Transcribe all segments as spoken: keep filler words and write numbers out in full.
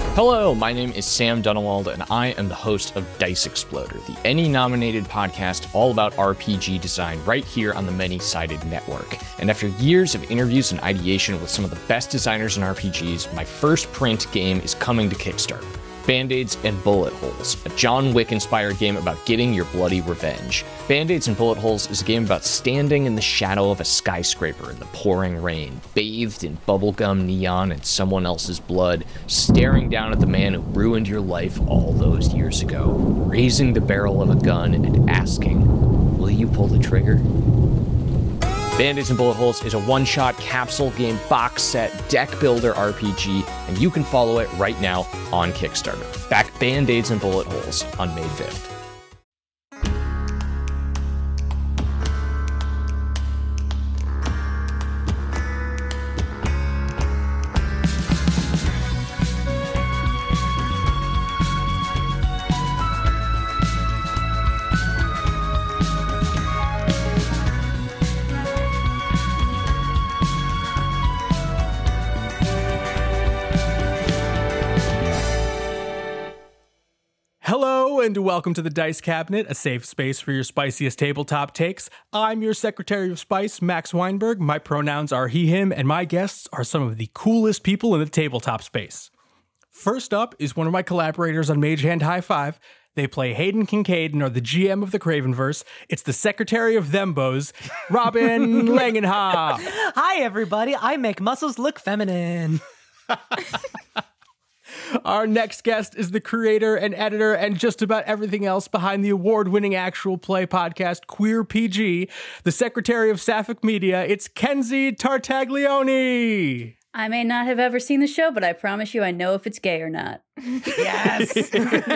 Hello, my name is Sam Dunewald, and I am the host of Dice Exploder, the Emmy-nominated podcast all about R P G design right here on the Many-Sided Network. And after years of interviews and ideation with some of the best designers in R P Gs, my first print game is coming to Kickstarter. Band-Aids and Bullet Holes, a John Wick-inspired game about getting your bloody revenge. Band-Aids and Bullet Holes is a game about standing in the shadow of a skyscraper in the pouring rain, bathed in bubblegum neon and someone else's blood, staring down at the man who ruined your life all those years ago, raising the barrel of a gun and asking, will you pull the trigger? Band-Aids and Bullet Holes is a one-shot capsule game box set deck builder R P G, and you can follow it right now on Kickstarter. Back Band-Aids and Bullet Holes on May fifth. And welcome to the Dice Cabinet, a safe space for your spiciest tabletop takes. I'm your Secretary of Spice, Max Weinberg. My pronouns are he, him, and my guests are some of the coolest people in the tabletop space. First up is one of my collaborators on Mage Hand High Five. They play Hayden Kincaid and are the G M of the Cravenverse. It's the Secretary of Thembos, Robin Langenhoff. Hi, everybody. I make muscles look feminine. Our next guest is the creator and editor and just about everything else behind the award-winning actual play podcast Queer P G, the Secretary of Sapphic Media. It's Kenzie Tartaglione. I may not have ever seen the show, but I promise you I know if it's gay or not. Yes!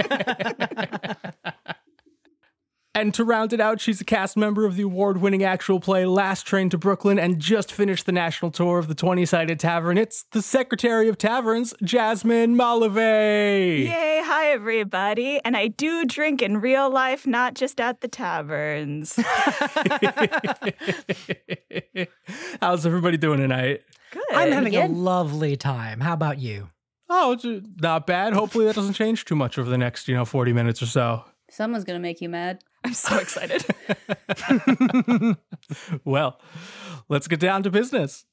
And to round it out, she's a cast member of the award-winning actual play Last Train to Brooklyn and just finished the national tour of the twenty-sided tavern. It's the Secretary of Taverns, Jasmine Malave. Yay, hi everybody. And I do drink in real life, not just at the taverns. How's everybody doing tonight? Good. I'm having Good. a lovely time. How about you? Oh, it's uh, not bad. Hopefully that doesn't change too much over the next, you know, forty minutes or so. Someone's going to make you mad. I'm so excited. Well, let's get down to business.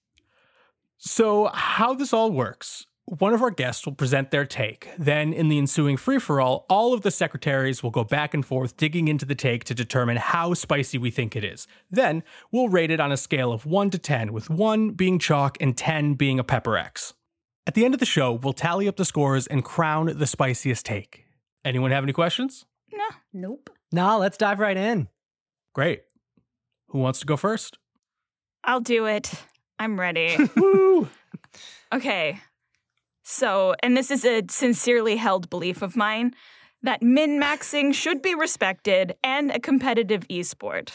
So how this all works, one of our guests will present their take. Then in the ensuing free-for-all, all of the secretaries will go back and forth digging into the take to determine how spicy we think it is. Then we'll rate it on a scale of one to ten, with one being chalk and ten being a pepper X. At the end of the show, we'll tally up the scores and crown the spiciest take. Anyone have any questions? No. Nope. Nah, let's dive right in. Great. Who wants to go first? I'll do it. I'm ready. Woo! Okay. So, and this is a sincerely held belief of mine, that min-maxing should be respected and a competitive esport.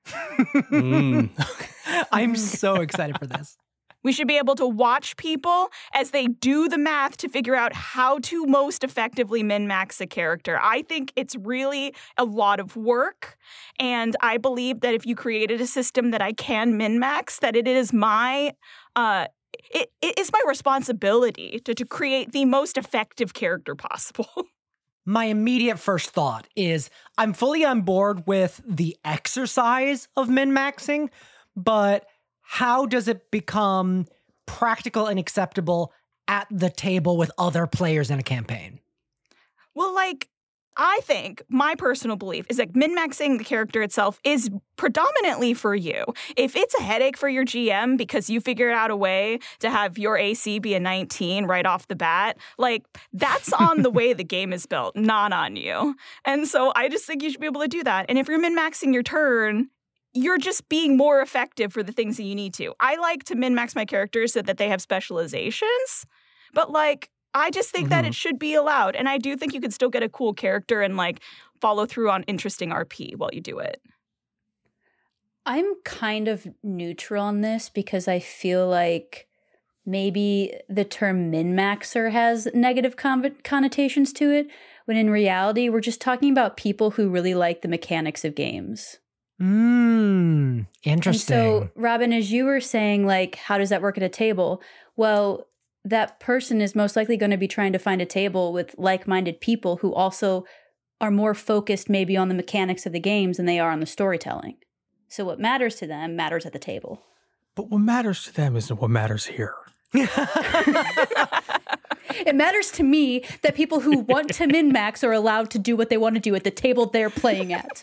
Mm. I'm so excited for this. We should be able to watch people as they do the math to figure out how to most effectively min-max a character. I think it's really a lot of work, and I believe that if you created a system that I can min-max, that it is my uh, it, it is my responsibility to, to create the most effective character possible. My immediate first thought is I'm fully on board with the exercise of min-maxing, but how does it become practical and acceptable at the table with other players in a campaign? Well, like, I think my personal belief is that min-maxing the character itself is predominantly for you. If it's a headache for your G M because you figured out a way to have your A C be a nineteen right off the bat, like, that's on the way the game is built, not on you. And so I just think you should be able to do that. And if you're min-maxing your turn, you're just being more effective for the things that you need to. I like to min-max my characters so that they have specializations, but, like, I just think mm-hmm. that it should be allowed. And I do think you could still get a cool character and, like, follow through on interesting R P while you do it. I'm kind of neutral on this because I feel like maybe the term min-maxer has negative con- connotations to it, when in reality, we're just talking about people who really like the mechanics of games. Mmm, interesting. And so, Robin, as you were saying, like, how does that work at a table? Well, that person is most likely going to be trying to find a table with like-minded people who also are more focused maybe on the mechanics of the games than they are on the storytelling. So what matters to them matters at the table. But what matters to them isn't what matters here. It matters to me that people who want to min-max are allowed to do what they want to do at the table they're playing at.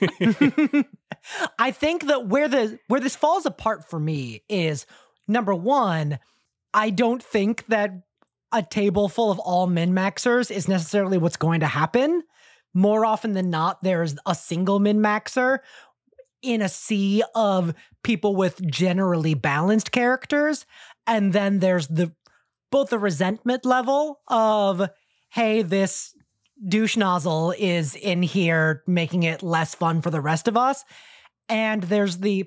I think that where the where this falls apart for me is, number one, I don't think that a table full of all min-maxers is necessarily what's going to happen. More often than not, there's a single min-maxer in a sea of people with generally balanced characters. And then there's the both the resentment level of, hey, this douche nozzle is in here making it less fun for the rest of us. And there's the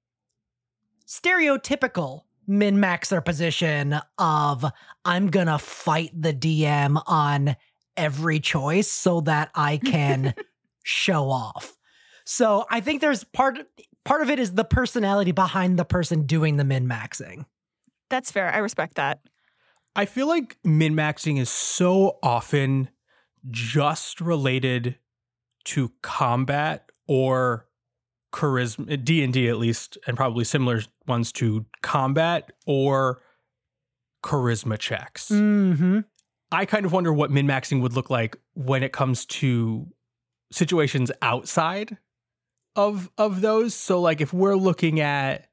stereotypical min-maxer position of, I'm gonna fight the D M on every choice so that I can show off. So I think there's part part of it is the personality behind the person doing the min-maxing. That's fair. I respect that. I feel like min-maxing is so often just related to combat or charisma, D and D at least, and probably similar ones to combat or charisma checks. Mm-hmm. I kind of wonder what min-maxing would look like when it comes to situations outside of of those. So like if we're looking at,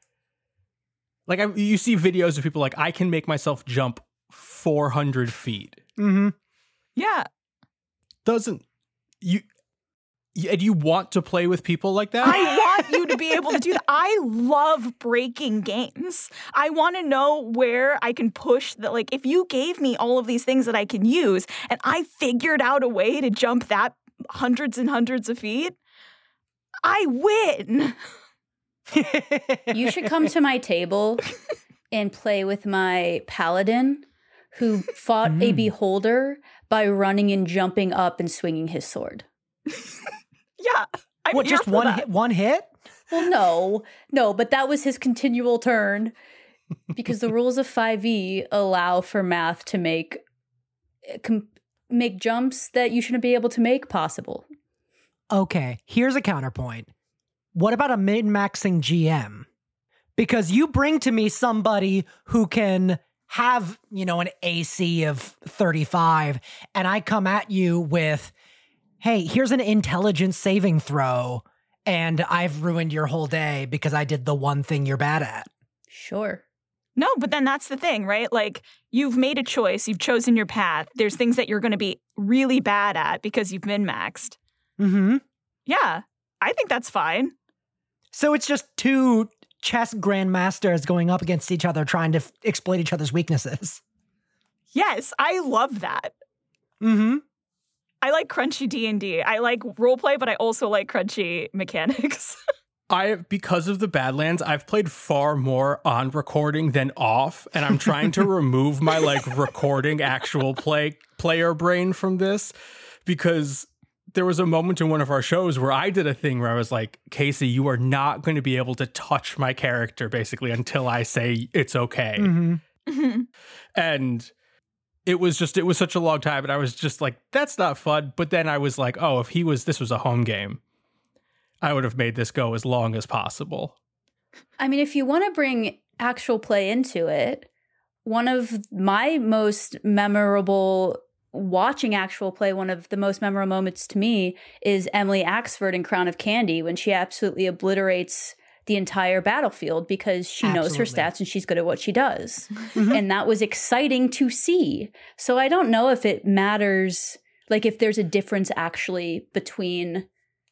like I, you see videos of people like, I can make myself jump four hundred feet. Mm-hmm. Yeah. Doesn't you? And you want to play with people like that? I want you to be able to do that. I love breaking games. I want to know where I can push that. Like, if you gave me all of these things that I can use and I figured out a way to jump that hundreds and hundreds of feet, I win. You should come to my table and play with my paladin who fought mm. a beholder by running and jumping up and swinging his sword. Yeah. I'm what, just one that. hit, one hit? Well, no. No, but that was his continual turn because the rules of five E allow for math to make com- make jumps that you shouldn't be able to make possible. Okay, here's a counterpoint. What about a min-maxing G M? Because you bring to me somebody who can have, you know, an A C of thirty-five, and I come at you with, hey, here's an intelligence saving throw, and I've ruined your whole day because I did the one thing you're bad at. Sure. No, but then that's the thing, right? Like, you've made a choice, you've chosen your path. There's things that you're going to be really bad at because you've min-maxed. Mm-hmm. Yeah, I think that's fine. So it's just two chess grandmasters going up against each other trying to f- exploit each other's weaknesses. Yes, I love that. Mm-hmm. I like crunchy D and D. I like roleplay, but I also like crunchy mechanics. I, because of the Badlands, I've played far more on recording than off, and I'm trying to remove my like recording actual play player brain from this, because there was a moment in one of our shows where I did a thing where I was like, Casey, you are not going to be able to touch my character basically until I say it's okay. Mm-hmm. And it was just, it was such a long time. And I was just like, that's not fun. But then I was like, oh, if he was, this was a home game, I would have made this go as long as possible. I mean, if you want to bring actual play into it, one of my most memorable watching actual play, one of the most memorable moments to me is Emily Axford in Crown of Candy when she absolutely obliterates the entire battlefield because she absolutely. knows her stats and she's good at what she does. Mm-hmm. And that was exciting to see. So I don't know if it matters, like if there's a difference actually between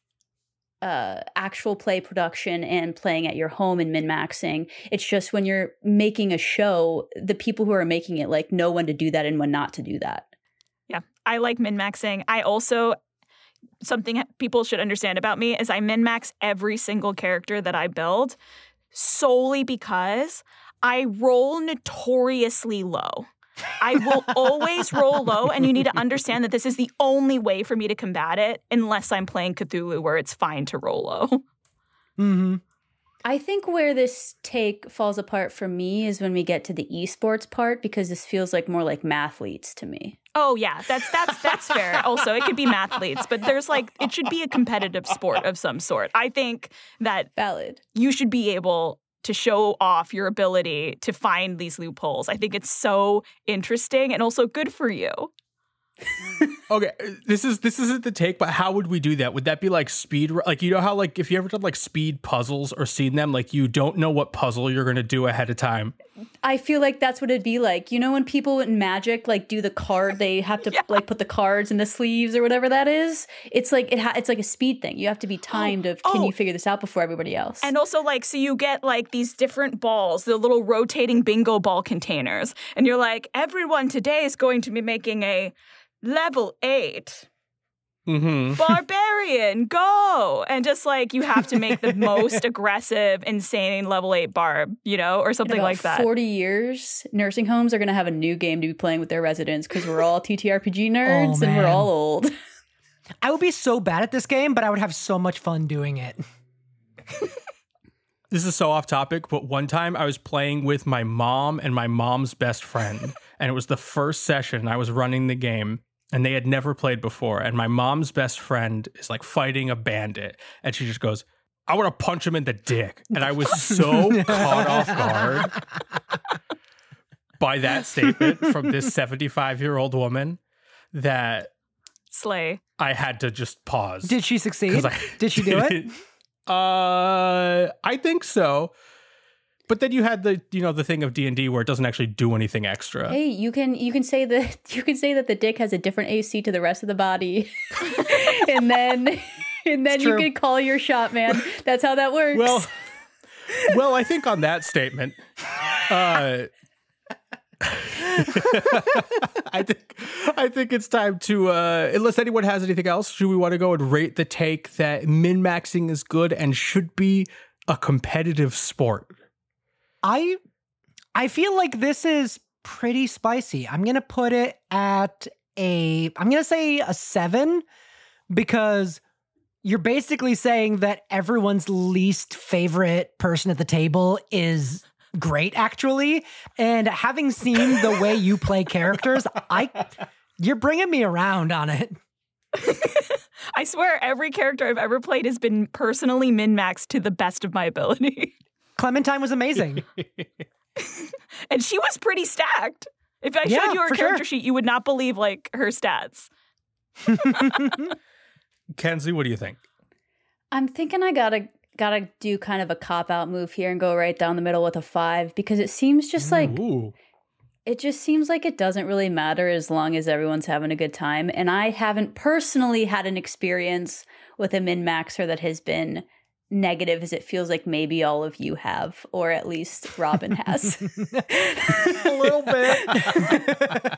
uh, actual play production and playing at your home and min-maxing. It's just when you're making a show, the people who are making it like know when to do that and when not to do that. Yeah, I like min-maxing. I also, something people should understand about me is I min-max every single character that I build solely because I roll notoriously low. I will always roll low, and you need to understand that this is the only way for me to combat it unless I'm playing Cthulhu where it's fine to roll low. Mm-hmm. I think where this take falls apart for me is when we get to the esports part, because this feels like more like mathletes to me. Oh yeah, that's that's that's fair. Also, it could be mathletes, but there's like it should be a competitive sport of some sort. I think that Valid. You should be able to show off your ability to find these loopholes. I think it's so interesting and also good for you. Okay, this is this isn't the take, but how would we do that? Would that be like speed? Like, you know how like if you ever done like speed puzzles or seen them, like you don't know what puzzle you're going to do ahead of time. I feel like that's what it'd be like. You know, when people in Magic like do the card, they have to yeah. like put the cards in the sleeves or whatever that is. It's like it ha- it's like a speed thing. You have to be timed. Of can oh. you figure this out before everybody else? And also, like, so you get like these different balls, the little rotating bingo ball containers, and you're like, everyone today is going to be making a level eight. Mm-hmm. Barbarian, go! And just like you have to make the most aggressive, insane level eight barb, you know, or something in about like that. forty years, nursing homes are going to have a new game to be playing with their residents because we're all T T R P G nerds oh, and we're all old. I would be so bad at this game, but I would have so much fun doing it. This is so off topic, but one time I was playing with my mom and my mom's best friend, and it was the first session. I was running the game, and they had never played before. And my mom's best friend is like fighting a bandit, and she just goes, "I want to punch him in the dick." And I was so caught off guard by that statement from this seventy-five-year-old woman that Slay. I had to just pause. Did she succeed? Did she do it? Uh, I think so. But then you had the, you know, the thing of D and D where it doesn't actually do anything extra. Hey, you can you can say that you can say that the dick has a different A C to the rest of the body, and then and then you can call your shot, man. That's how that works. Well, well, I think on that statement, uh, I think I think it's time to, uh, unless anyone has anything else, should we want to go and rate the take that min-maxing is good and should be a competitive sport? I I feel like this is pretty spicy. I'm going to put it at a, I'm going to say a seven, because you're basically saying that everyone's least favorite person at the table is great, actually. And having seen the way you play characters, I you're bringing me around on it. I swear every character I've ever played has been personally min-maxed to the best of my ability. Clementine was amazing. And she was pretty stacked. If I Yeah, showed you her for character sure. sheet, you would not believe like her stats. Kenzie, what do you think? I'm thinking I gotta gotta do kind of a cop-out move here and go right down the middle with a five, because it seems just like Ooh. it just seems like it doesn't really matter as long as everyone's having a good time. And I haven't personally had an experience with a min-maxer that has been negative, as it feels like maybe all of you have, or at least Robin has. A little bit.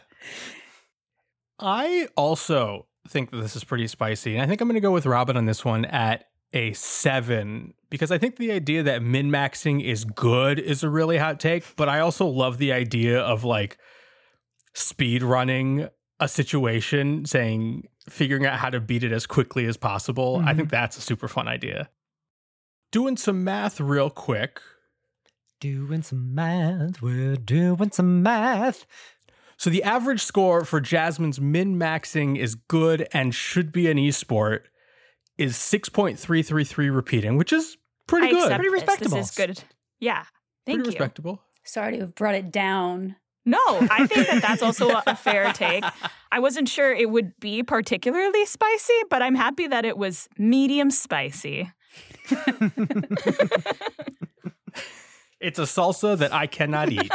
I also think that this is pretty spicy, and I think I'm going to go with Robin on this one at a seven, because I think the idea that min-maxing is good is a really hot take, but I also love the idea of like speed running a situation, saying, figuring out how to beat it as quickly as possible. Mm-hmm. I think that's a super fun idea. Doing some math real quick. Doing some math, we're doing some math. So the average score for Jasmine's min-maxing is good and should be an esport is six point three three three repeating, which is pretty I good. accept Pretty this. respectable. This is good. Yeah. Thank pretty you. respectable. Sorry to have brought it down. No, I think that that's also a, a fair take. I wasn't sure it would be particularly spicy, but I'm happy that it was medium spicy. It's a salsa that I cannot eat.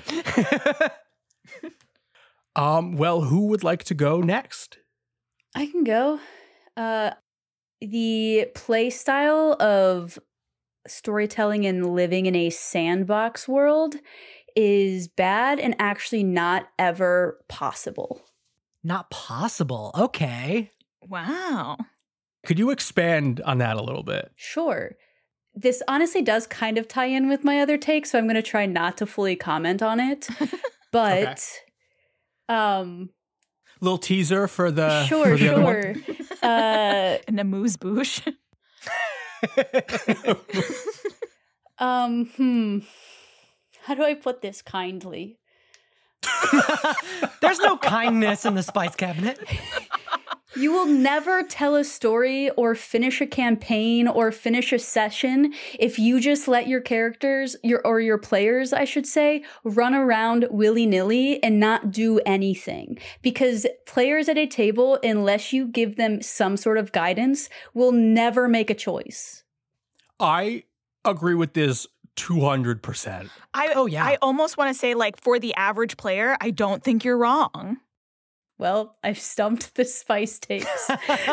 um, well, who would like to go next? I can go. Uh, the play style of storytelling and living in a sandbox world is bad and actually not ever possible. Not possible. Okay. Wow. Could you expand on that a little bit? Sure. This honestly does kind of tie in with my other take, so I'm going to try not to fully comment on it. But, um, Little teaser for the sure, for the other one? sure. Uh, An amuse bouche. Um, hmm. How do I put this kindly? There's no kindness in the spice cabinet. You will never tell a story or finish a campaign or finish a session if you just let your characters, your or your players, I should say, run around willy-nilly and not do anything. Because players at a table, unless you give them some sort of guidance, will never make a choice. I agree with this two hundred percent. I, Oh, yeah. I almost want to say, like, for the average player, I don't think you're wrong. Well, I've stumped the spice takes.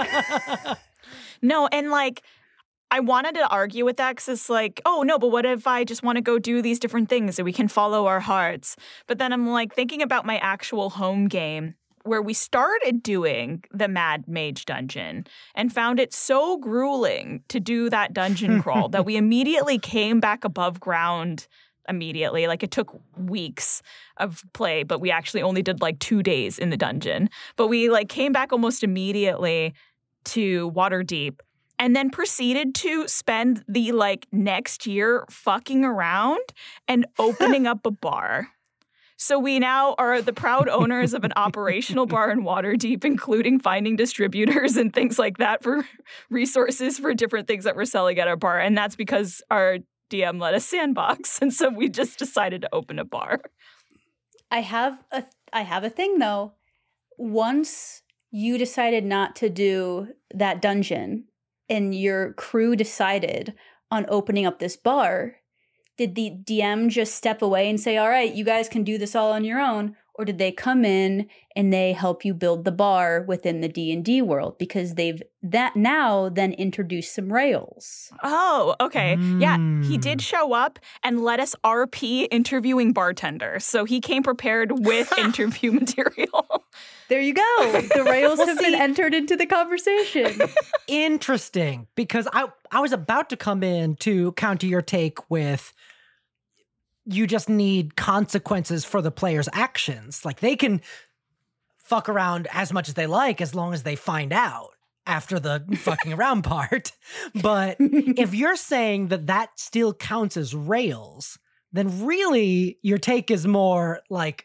No, and like, I wanted to argue with that because it's like, oh, no, but what if I just want to go do these different things and we can follow our hearts? But then I'm like thinking about my actual home game where we started doing the Mad Mage dungeon and found it so grueling to do that dungeon crawl that we immediately came back above ground immediately. Like, it took weeks of play, but we actually only did like two days in the dungeon. But we like came back almost immediately to Waterdeep and then proceeded to spend the like next year fucking around and opening up a bar. So we now are the proud owners of an operational bar in Waterdeep, including finding distributors and things like that for resources for different things that we're selling at our bar. And that's because our D M let us sandbox. And so we just decided to open a bar. I have a I have a thing though. Once you decided not to do that dungeon and your crew decided on opening up this bar, did the D M just step away and say, all right, you guys can do this all on your own? Or did they come in and they help you build the bar within the D and D world? Because they've that now then introduced some rails. Oh, okay. Mm. Yeah, he did show up and let us R P interviewing bartenders. So he came prepared with interview material. There you go. The rails Well, have see- been entered into the conversation. Interesting, because I I was about to come in to counter your take with you just need consequences for the player's actions. Like, they can fuck around as much as they like as long as they find out after the fucking around part. But if you're saying that that still counts as rails, then really your take is more like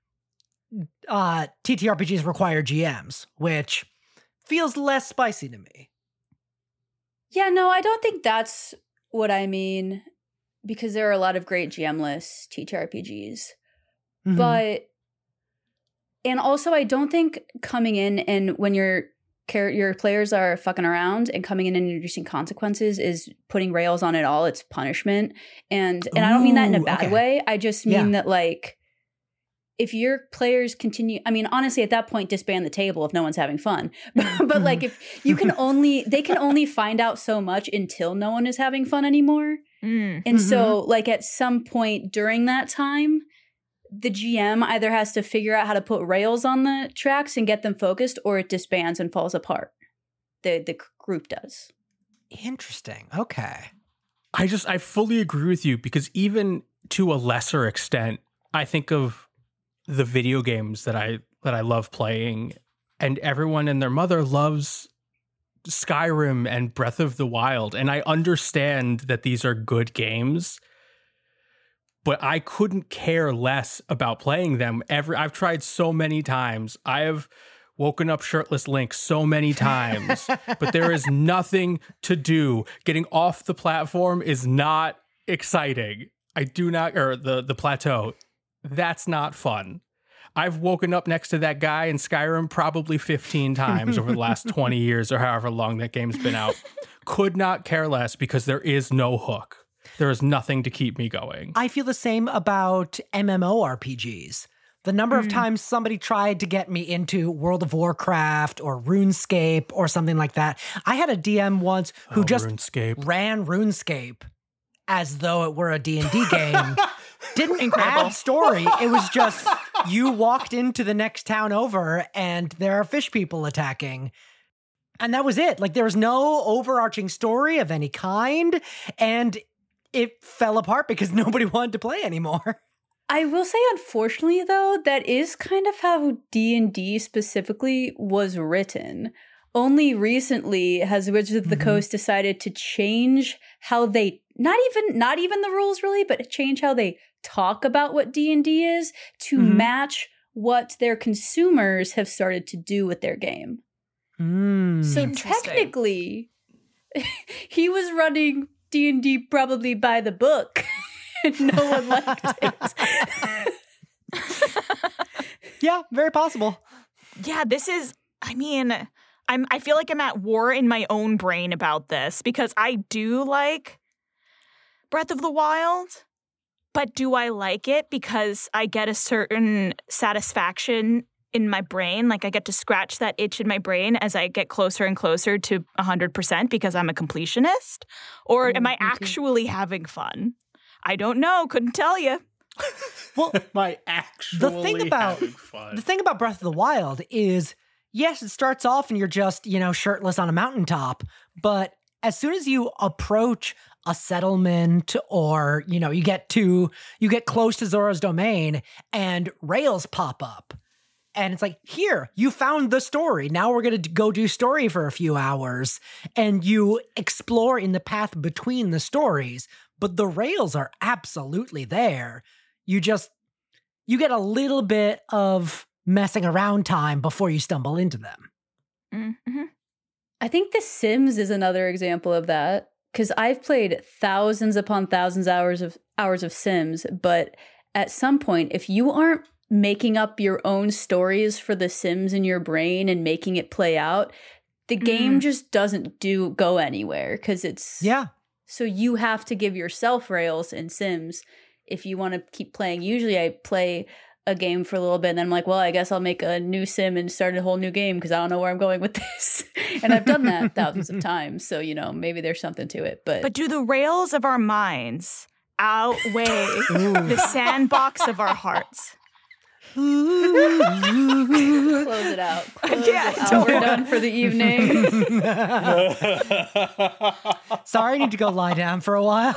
uh, T T R P Gs require G Ms, which feels less spicy to me. Yeah, no, I don't think that's what I mean, because there are a lot of great G M-less T T R P Gs. Mhm. But, and also I don't think coming in and when your char- your players are fucking around and coming in and introducing consequences is putting rails on it all. It's punishment. And and I don't mean that in a Ooh, bad okay. way. I just mean Yeah. that, like, if your players continue, I mean, honestly, at that point, disband the table if no one's having fun. But like, if you can only, they can only find out so much until no one is having fun anymore. Mm. And so, like, at some point during that time, the G M either has to figure out how to put rails on the tracks and get them focused, or it disbands and falls apart. The the group does. Interesting. Okay. I just, I fully agree with you because even to a lesser extent, I think of the video games that I that I love playing, and everyone and their mother loves Skyrim and Breath of the Wild, and I understand that these are good games, but I couldn't care less about playing them. Every I've tried so many times. I have woken up shirtless Link so many times, but there is nothing to do. Getting off the platform is not exciting. I do not, or the the plateau. That's not fun. I've woken up next to that guy in Skyrim probably fifteen times over the last twenty years or however long that game's been out. Could not care less because there is no hook. There is nothing to keep me going. I feel the same about MMORPGs. The number of times somebody tried to get me into World of Warcraft or RuneScape or something like that. I had a D M once who Oh, just RuneScape. ran RuneScape as though it were a D and D game. Didn't Incredible. add story. It was just you walked into the next town over and there are fish people attacking. And that was it. Like, there was no overarching story of any kind. And it fell apart because nobody wanted to play anymore. I will say, unfortunately, though, that is kind of how D and D specifically was written. Only recently has Wizards of the Mhm. Coast decided to change how they not even not even the rules really, but change how they talk about what D and D is to Mhm. match what their consumers have started to do with their game. Mm. So Interesting. technically, he was running D and D probably by the book, and no one liked it. Yeah, very possible. Yeah, this is, I mean, I'm I feel like I'm at war in my own brain about this because I do like Breath of the Wild, but do I like it because I get a certain satisfaction in my brain? Like I get to scratch that itch in my brain as I get closer and closer to one hundred percent because I'm a completionist? Or am Mm, I me too. actually having fun? I don't know. Couldn't tell you. Well, My actually the thing about having fun. the thing about Breath of the Wild is, yes, it starts off and you're just, you know, shirtless on a mountaintop, but as soon as you approach a settlement or, you know, you get to you get close to Zora's domain and rails pop up. And it's like, here, you found the story. Now we're going to go do story for a few hours. And you explore in the path between the stories. But the rails are absolutely there. You just, you get a little bit of messing around time before you stumble into them. Mm-hmm. I think The Sims is another example of that because I've played thousands upon thousands hours of hours of Sims, but at some point, if you aren't making up your own stories for The Sims in your brain and making it play out, the game Mm. just doesn't do go anywhere because it's Yeah. So you have to give yourself rails in Sims if you want to keep playing. Usually I play a game for a little bit and then I'm like, well, I guess I'll make a new sim and start a whole new game because I don't know where I'm going with this. And I've done that thousands of times. So, you know, maybe there's something to it. But, But do the rails of our minds outweigh the sandbox of our hearts? close it out. Close Yeah, it out. totally. We're done for the evening. Sorry, I need to go lie down for a while.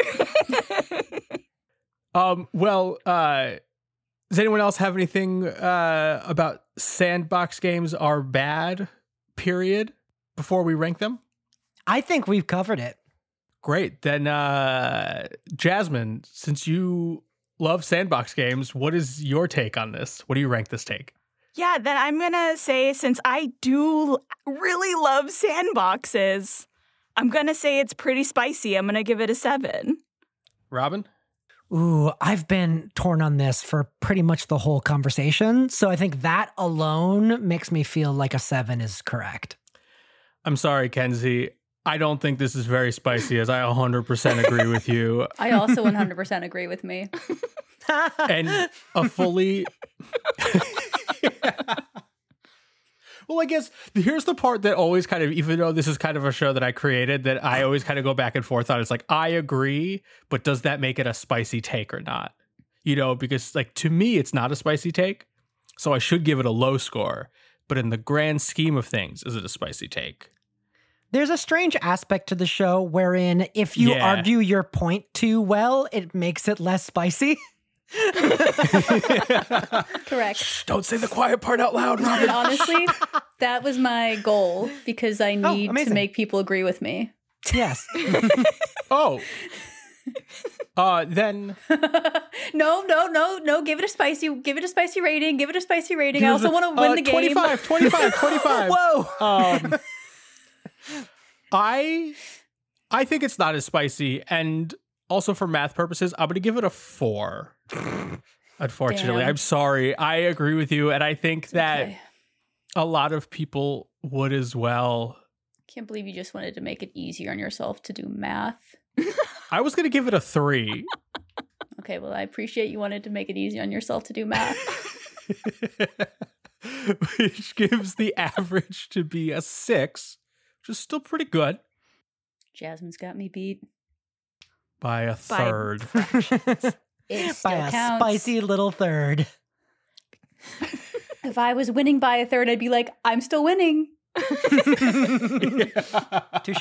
Um, well, uh, does anyone else have anything uh, about sandbox games are bad, period, before we rank them? I think we've covered it. Great. Then, uh, Jasmine, since you love sandbox games, what is your take on this? What do you rank this take? Yeah, then I'm going to say, since I do really love sandboxes, I'm going to say it's pretty spicy. I'm going to give it a seven. Robin? Ooh, I've been torn on this for pretty much the whole conversation. So I think that alone makes me feel like a seven is correct. I'm sorry, Kenzie. I don't think this is very spicy, as I one hundred percent agree with you. I also one hundred percent agree with me. And a fully... Well, I guess here's the part that always kind of, even though this is kind of a show that I created, that I always kind of go back and forth on. It's like, I agree, but does that make it a spicy take or not? You know, because like to me, it's not a spicy take. So I should give it a low score. But in the grand scheme of things, is it a spicy take? There's a strange aspect to the show wherein if you Yeah. argue your point too well, it makes it less spicy. Correct. Shh, don't say the quiet part out loud, And Robin. honestly, that was my goal because I need to amazing. make people agree with me. Yes. Oh. Uh, then No, no, no, no. Give it a spicy. Give it a spicy rating. Give it a spicy rating. I give also us a- want to win uh, the game. twenty-five, twenty-five, twenty-five. Whoa. Um, I I think it's not as spicy, and also for math purposes, I'm going to give it a four. Unfortunately, Damn. I'm sorry. I agree with you, and I think that Okay. a lot of people would as well. Can't believe you just wanted to make it easier on yourself to do math. I was going to give it a three. Okay, well, I appreciate you wanted to make it easy on yourself to do math. Which gives the average to be a six, which is still pretty good Jasmine's got me beat. by a By- third. It still By a counts. spicy little third. If I was winning by a third, I'd be like, I'm still winning. Touche.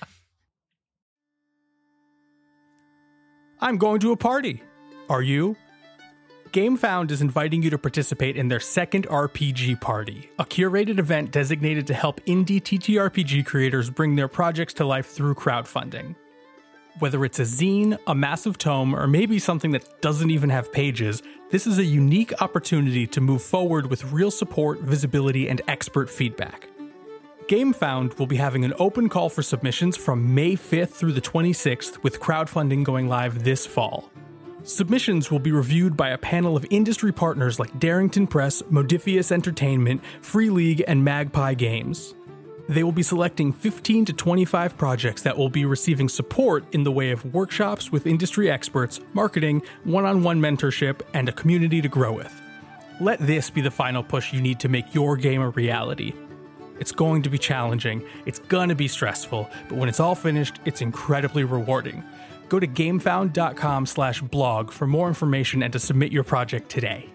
I'm going to a party. Are you? GameFound is inviting you to participate in their second R P G party, a curated event designated to help indie T T R P G creators bring their projects to life through crowdfunding. Whether it's a zine, a massive tome, or maybe something that doesn't even have pages, this is a unique opportunity to move forward with real support, visibility, and expert feedback. GameFound will be having an open call for submissions from May fifth through the twenty-sixth, with crowdfunding going live this fall. Submissions will be reviewed by a panel of industry partners like Darrington Press, Modifius Entertainment, Free League, and Magpie Games. They will be selecting fifteen to twenty-five projects that will be receiving support in the way of workshops with industry experts, marketing, one-on-one mentorship, and a community to grow with. Let this be the final push you need to make your game a reality. It's going to be challenging, it's gonna be stressful, but when it's all finished, it's incredibly rewarding. Go to gamefound.com slash blog for more information and to submit your project today.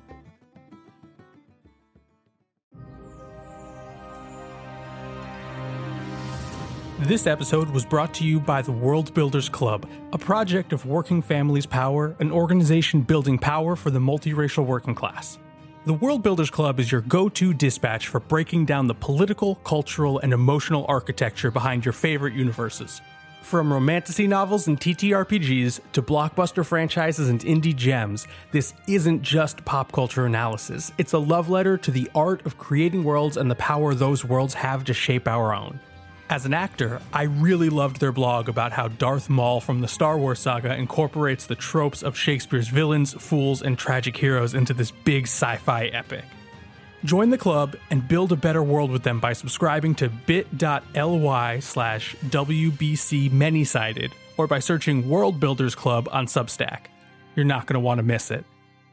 This episode was brought to you by the World Builders Club, a project of Working Families Power, an organization building power for the multiracial working class. The World Builders Club is your go-to dispatch for breaking down the political, cultural, and emotional architecture behind your favorite universes. From romantasy novels and T T R P Gs to blockbuster franchises and indie gems, this isn't just pop culture analysis. It's a love letter to the art of creating worlds and the power those worlds have to shape our own. As an actor, I really loved their blog about how Darth Maul from the Star Wars saga incorporates the tropes of Shakespeare's villains, fools, and tragic heroes into this big sci-fi epic. Join the club and build a better world with them by subscribing to bit.ly slash WBC Many-Sided or by searching World Builders Club on Substack. You're not going to want to miss it.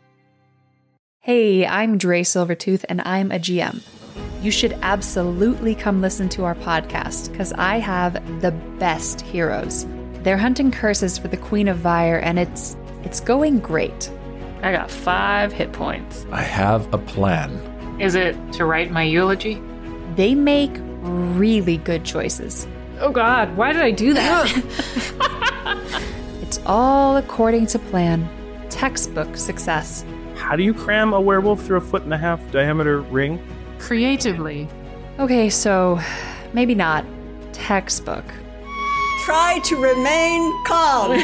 Hey, I'm Dre Silvertooth and I'm a G M. You should absolutely come listen to our podcast because I have the best heroes. They're hunting curses for the Queen of Vyre and it's it's going great. I got five hit points. I have a plan. Is it to write my eulogy? They make really good choices. Oh God, why did I do that? It's all according to plan. Textbook success. How do you cram a werewolf through a foot and a half diameter ring? Creatively. Okay, so maybe not textbook. Try to remain calm.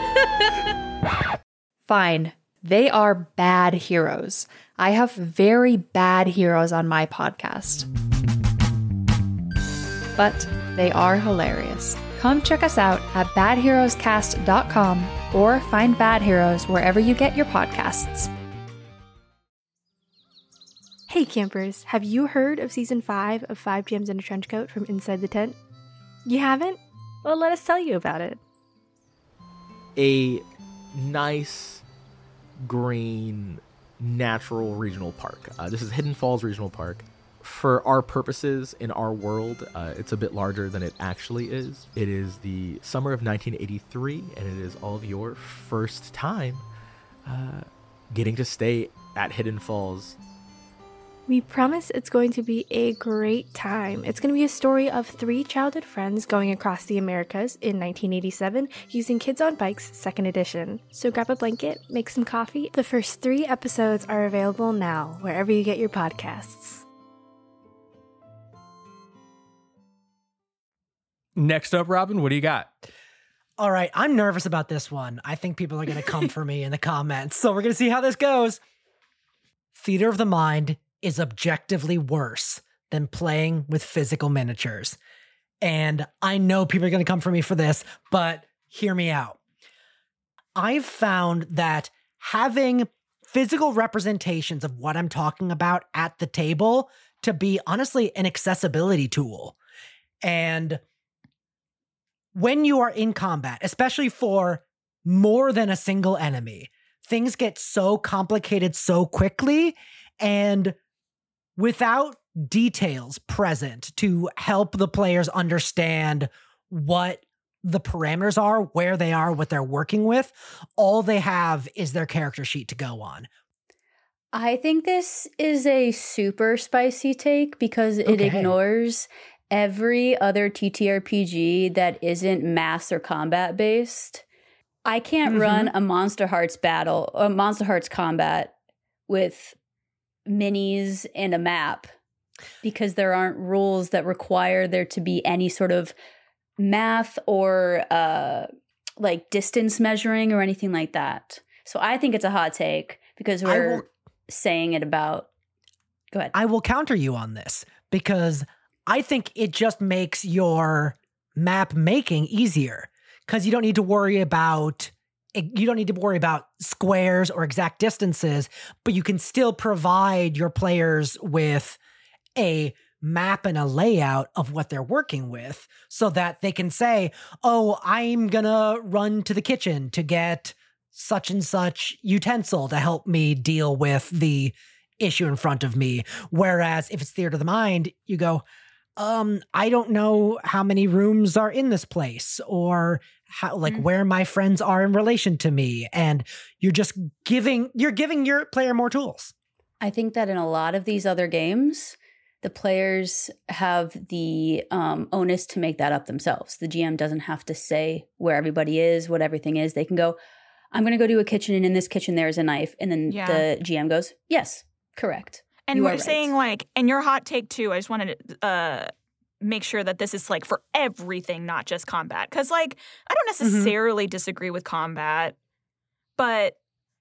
Fine. They are bad heroes. I have very bad heroes on my podcast. But they are hilarious. Come check us out at bad heroes cast dot com or find Bad Heroes wherever you get your podcasts. Hey campers, have you heard of season five of Five Gems in a Trench Coat from Inside the Tent? You haven't? Well, let us tell you about it. A nice, green, natural regional park. Uh, this is Hidden Falls Regional Park. For our purposes, in our world, uh, it's a bit larger than it actually is. It is the summer of nineteen eighty-three, and it is all of your first time uh, getting to stay at Hidden Falls. We promise it's going to be a great time. It's going to be a story of three childhood friends going across the Americas in nineteen eighty-seven using Kids on Bikes second edition. So grab a blanket, make some coffee. The first three episodes are available now, wherever you get your podcasts. Next up, Robin, what do you got? All right, I'm nervous about this one. I think people are going to come for me in the comments, so we're going to see how this goes. Theater of the Mind is objectively worse than playing with physical miniatures. And I know people are going to come for me for this, but hear me out. I've found that having physical representations of what I'm talking about at the table to be honestly an accessibility tool. And when you are in combat, especially for more than a single enemy, things get so complicated so quickly, and without details present to help the players understand what the parameters are, where they are, what they're working with, all they have is their character sheet to go on. I think this is a super spicy take because it Okay. ignores every other T T R P G that isn't mass or combat based. I can't Mhm. run a Monster Hearts battle, a Monster Hearts combat with minis and a map because there aren't rules that require there to be any sort of math or uh, like distance measuring or anything like that. So I think it's a hot take because we're will, saying it about. Go ahead. I will counter you on this because I think it just makes your map making easier because you don't need to worry about you don't need to worry about squares or exact distances, but you can still provide your players with a map and a layout of what they're working with so that they can say, oh, I'm gonna run to the kitchen to get such and such utensil to help me deal with the issue in front of me. Whereas if it's theater of the mind, you go, um, I don't know how many rooms are in this place or how, like mm-hmm. where my friends are in relation to me. And you're just giving, you're giving your player more tools. I think that in a lot of these other games, the players have the um, onus to make that up themselves. The G M doesn't have to say where everybody is, what everything is. They can go, I'm going to go to a kitchen and in this kitchen there's a knife. And then yeah. the G M goes, yes, correct. And you we're right. saying like, and your hot take too, I just wanted to uh, make sure that this is like for everything, not just combat. Because like, I don't necessarily mm-hmm. disagree with combat, but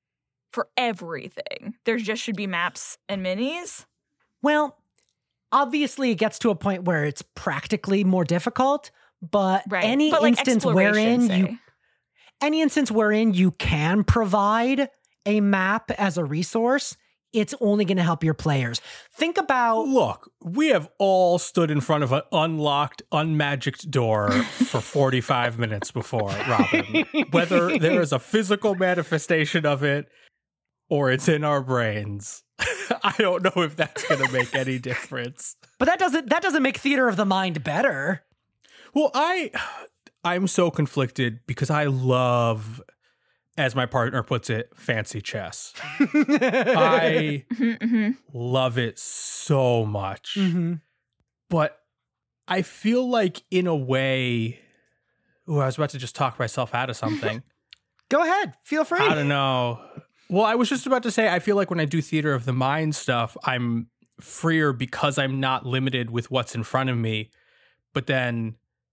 for everything, there just should be maps and minis. Well, obviously it gets to a point where it's practically more difficult, but right. any but, like, instance wherein say. you, any instance wherein you can provide a map as a resource, it's only going to help your players. Think about... Look, we have all stood in front of an unlocked, unmagicked door for forty-five minutes before, Robin. Whether there is a physical manifestation of it or it's in our brains. I don't know if that's going to make any difference. But that doesn't that doesn't make theater of the mind better. Well, I I'm so conflicted because I love, as my partner puts it, fancy chess. I mm-hmm. love it so much. Mm-hmm. But I feel like in a way, ooh, I was about to just talk myself out of something. Go ahead. Feel free. I don't know. Well, I was just about to say, I feel like when I do theater of the mind stuff, I'm freer because I'm not limited with what's in front of me. But then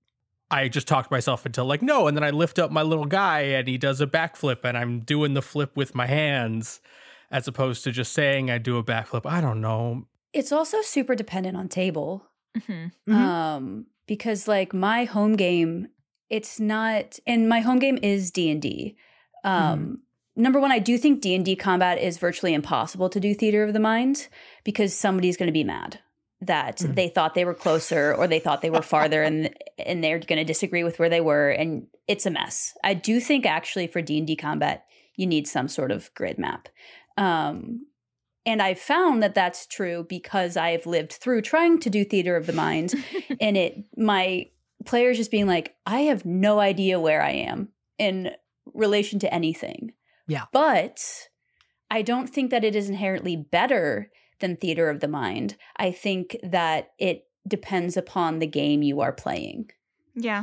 I just talked myself into like, no. And then I lift up my little guy and he does a backflip and I'm doing the flip with my hands as opposed to just saying I do a backflip. I don't know. It's also super dependent on table. Mm-hmm. Um, because like my home game, it's not, and my home game is D and D. Um, mm. Number one, I do think D and D combat is virtually impossible to do theater of the mind because somebody's going to be mad that mm. they thought they were closer or they thought they were farther and and they're going to disagree with where they were, and it's a mess. I do think actually for D and D combat, you need some sort of grid map. Um, and I've found that that's true because I've lived through trying to do theater of the mind and it my players just being like, I have no idea where I am in relation to anything. Yeah. But I don't think that it is inherently better than theater of the mind. I think that it depends upon the game you are playing. Yeah.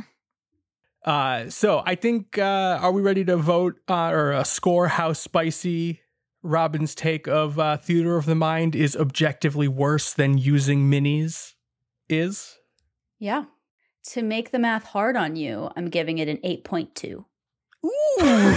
Uh, so I think, uh, are we ready to vote uh, or uh, score how spicy Robin's take of uh, theater of the mind is objectively worse than using minis is? Yeah. To make the math hard on you, I'm giving it an eight point two. Ooh.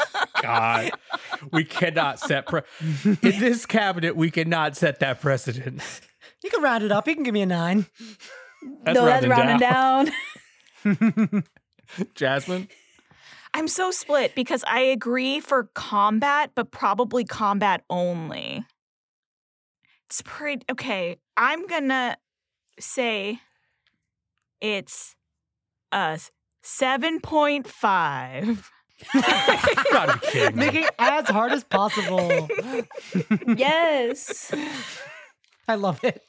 God, we cannot set pre- in this cabinet. We cannot set that precedent. You can round it up. You can give me a nine. That's no, that's rounding down. down. Jasmine, I'm so split because I agree for combat, but probably combat only. It's pretty okay. I'm gonna say it's a seven point five. Gotta be kidding me. Making it as hard as possible. Yes. I love it.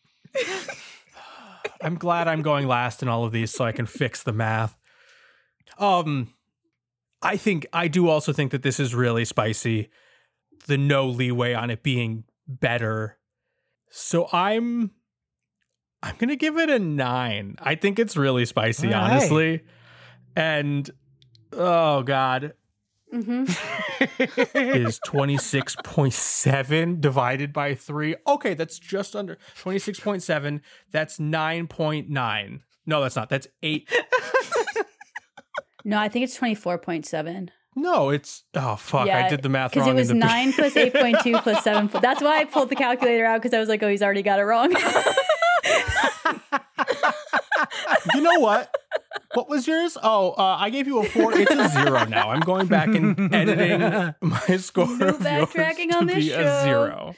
I'm glad I'm going last in all of these so I can fix the math. Um, I think, I do also think that this is really spicy. The no leeway on it being better. So I'm, I'm going to give it a nine. I think it's really spicy, all right. honestly. And oh, God. Mm-hmm. Is twenty-six point seven divided by three. Okay, that's just under twenty-six point seven. That's nine point nine. No, that's not. That's eight. No, I think it's twenty-four point seven. No, it's oh fuck! Yeah, I did the math because wrong. it was in the nine plus eight point two plus seven. Plus, that's why I pulled the calculator out because I was like, oh, he's already got it wrong. You know what? What was yours? Oh, uh, I gave you a four. It's a zero now. I'm going back and editing my score No of yours backtracking on to this be show. a zero.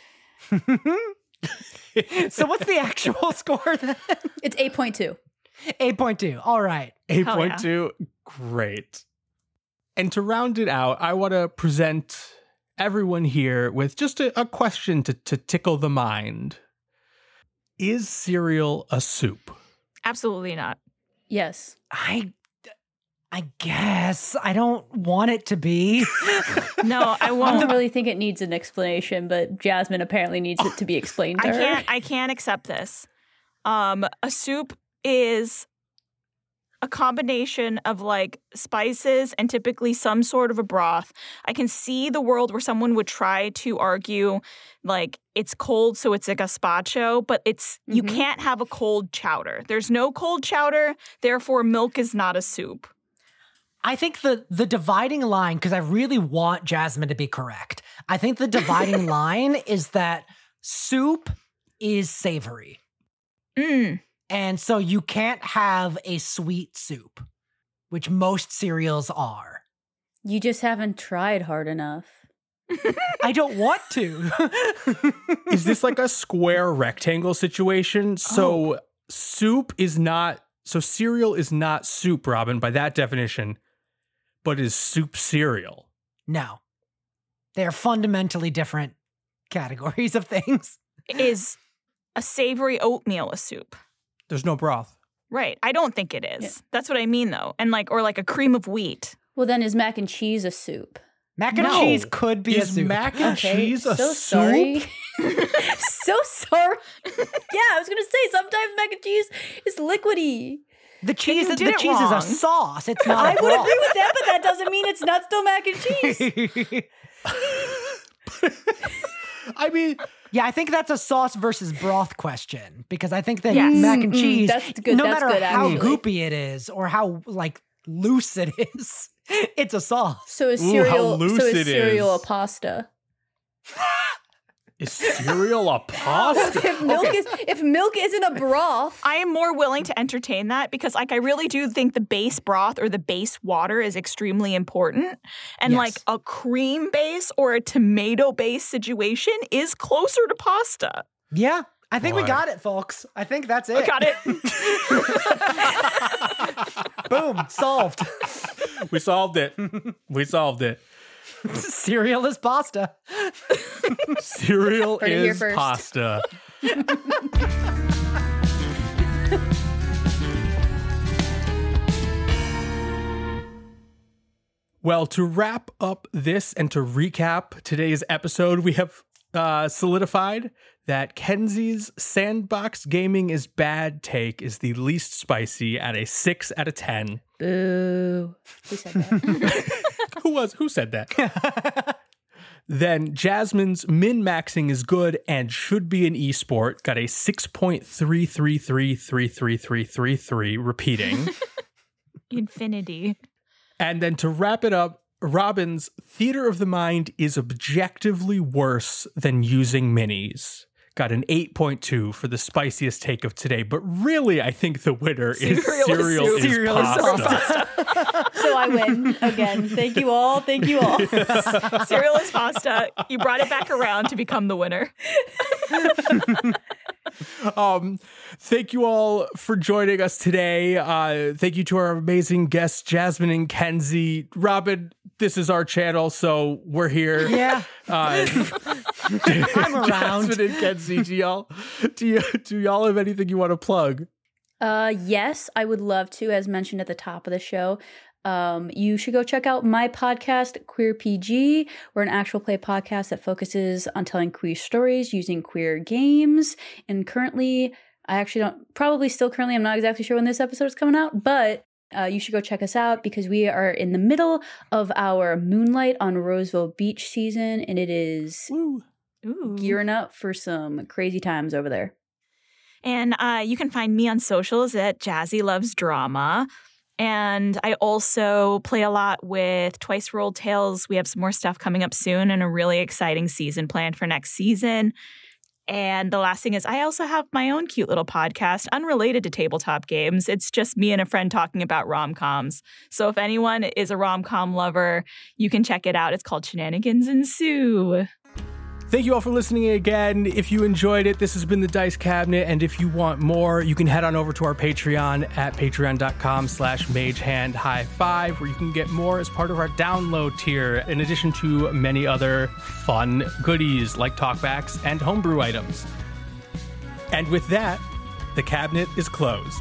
So what's the actual score then? It's eight point two. eight point two. All right. eight point two. Great. And to round it out, I want to present everyone here with just a, a question to, to tickle the mind. Is cereal a soup? Absolutely not. Yes. I I guess I don't want it to be. No, I I won't. don't really think it needs an explanation, but Jasmine apparently needs it to be explained to I her. can't I can't accept this. Um, a soup is a combination of like spices and typically some sort of a broth. I can see the world where someone would try to argue like it's cold, so it's a gazpacho, but it's mm-hmm. you can't have a cold chowder. There's no cold chowder, therefore milk is not a soup. I think the the dividing line, because I really want Jasmine to be correct. I think the dividing line is that soup is savory. Mm. And so you can't have a sweet soup, which most cereals are. You just haven't tried hard enough. I don't want to. Is this like a square rectangle situation? So oh. soup is not, so cereal is not soup, Robin, by that definition, but is soup cereal? No. They're fundamentally different categories of things. Is a savory oatmeal a soup? There's no broth. Right. I don't think it is. Yeah. That's what I mean, though. And like, or like a cream of wheat. Well, then is mac and cheese a soup? Mac and no. cheese could be is a soup. mac and okay. cheese a so soup? Sorry. So sorry. Yeah, I was gonna say sometimes mac and cheese is liquidy. The cheese, the cheese wrong. is a sauce. It's not. I a would broth. agree with that, but that doesn't mean it's not still mac and cheese. I mean, yeah, I think that's a sauce versus broth question because I think that yes. mac and cheese, mm, that's good. no that's matter good, how actually. goopy it is or how like loose it is, it's a sauce. So is Ooh, cereal? how loose so is it cereal is. a pasta? Is cereal a pasta? if milk Okay. is if milk isn't a broth, I am more willing to entertain that because like I really do think the base broth or the base water is extremely important. And Yes. like a cream base or a tomato base situation is closer to pasta. Yeah, I think Boy. we got it, folks. I think that's it. I got it. Boom, solved. We solved it. We solved it. Cereal is pasta. Cereal Heard it here is first. pasta. Well, to wrap up this and to recap today's episode, we have uh, solidified that Kenzie's Sandbox Gaming is Bad take is the least spicy at a six out of ten. boo. Who said that? Who was who said that? Then Jasmine's min-maxing is good and should be an esport. Got a six point three three three three three three three three repeating. Infinity. And then to wrap it up, Robin's Theater of the Mind is objectively worse than using minis. Got an eight point two for the spiciest take of today, but really I think the winner is Cereal is cereal soup. is Cereal is pasta. So I win again. Thank you all. Thank you all. Cereal is pasta. You brought it back around to become the winner. Um, thank you all for joining us today. Uh, thank you to our amazing guests, Jasmine and Kenzie. Robin, this is our channel, so we're here. Yeah. Uh, I'm around. Jasmine and Kenzie, do y'all, do, you, do y'all have anything you want to plug? Uh, yes, I would love to, as mentioned at the top of the show. Um, you should go check out my podcast, Queer P G. We're an actual play podcast that focuses on telling queer stories using queer games. And currently, I actually don't, probably still currently, I'm not exactly sure when this episode is coming out, but uh, you should go check us out because we are in the middle of our Moonlight on Roseville Beach season, and it is Woo. Ooh. gearing up for some crazy times over there. And uh, you can find me on socials at Jazzy Loves Drama. And I also play a lot with Twice Rolled Tales. We have some more stuff coming up soon and a really exciting season planned for next season. And the last thing is I also have my own cute little podcast unrelated to tabletop games. It's just me and a friend talking about rom-coms. So if anyone is a rom-com lover, you can check it out. It's called Shenanigans Ensue. Thank you all for listening again. If you enjoyed it, this has been the Dice Cabinet. And if you want more, you can head on over to our Patreon at patreon.com slash magehand high five, where you can get more as part of our download tier, in addition to many other fun goodies like talkbacks and homebrew items. And with that, the cabinet is closed.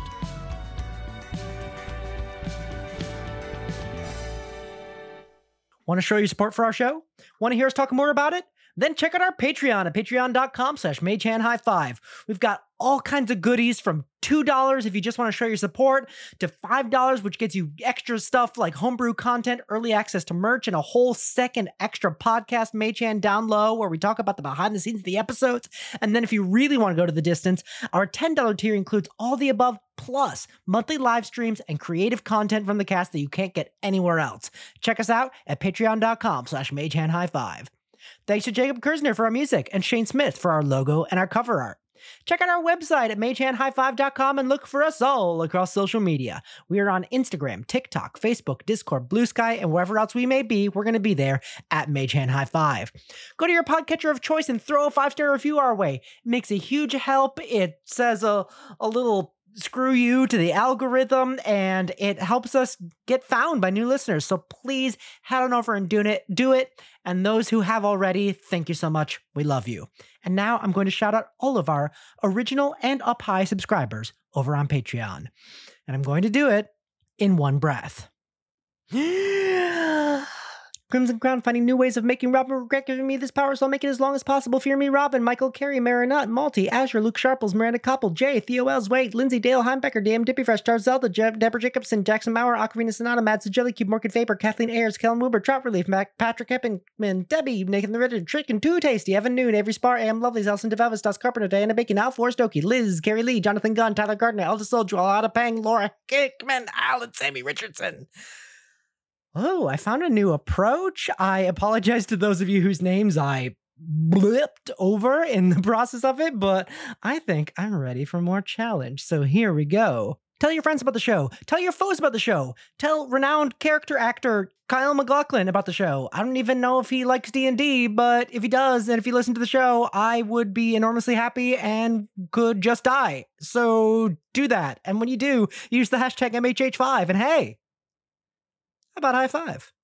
Want to show your support for our show? Want to hear us talk more about it? Then check out our Patreon at patreon.com slash magehandhigh5. We've got all kinds of goodies from two dollars if you just want to show your support to five dollars, which gets you extra stuff like homebrew content, early access to merch, and a whole second extra podcast, Magehand Down Low, where we talk about the behind the scenes of the episodes. And then if you really want to go to the distance, our ten dollars tier includes all the above, plus monthly live streams and creative content from the cast that you can't get anywhere else. Check us out at patreon.com slash magehandhigh5. Thanks to Jacob Kersner for our music and Shane Smith for our logo and our cover art. Check out our website at magehand high five dot com and look for us all across social media. We are on Instagram, TikTok, Facebook, Discord, Blue Sky, and wherever else we may be, we're going to be there at Magehand High Five. Go to your podcatcher of choice and throw a five-star review our way. It makes a huge help. It says a, a little screw you to the algorithm, and it helps us get found by new listeners. So please head on over and do it. Do it. And those who have already, thank you so much. We love you. And now I'm going to shout out all of our original and up high subscribers over on Patreon. And I'm going to do it in one breath. Crimson Crown finding new ways of making Robin regret giving me this power, so I'll make it as long as possible. Fear me, Robin, Michael, Carey, Marinette, Malty, Asher, Luke Sharples, Miranda Koppel, Jay, Theo Wells, Wade, Lindsay, Dale, Heimbecker, D M, Dippy Fresh, Charles Zelda, Jeb, Deborah Jacobson, Jackson Maurer, Ocarina Sonata, Mads, Jellycube, Morgan Faber, Kathleen Ayers, Kellen Wuber, Trout Relief, Mac, Patrick Eppingman, Debbie, Nathan the Redder, Trick and Too Tasty, Evan Noon, Avery Spar, Am Lovely, Elson DeVelvis, Das Carpenter, Diana Bacon, Al Forrest Okie, Liz, Carrie Lee, Jonathan Gunn, Tyler Gardner, Elda Soldier, Alada Pang, Laura Kickman, Al, and Sammy Richardson. Oh, I found a new approach. I apologize to those of you whose names I blipped over in the process of it, but I think I'm ready for more challenge. So here we go. Tell your friends about the show. Tell your foes about the show. Tell renowned character actor Kyle MacLachlan about the show. I don't even know if he likes D and D, but if he does, and if he listened to the show, I would be enormously happy and could just die. So do that. And when you do, use the hashtag M H H five. And hey, how about high five?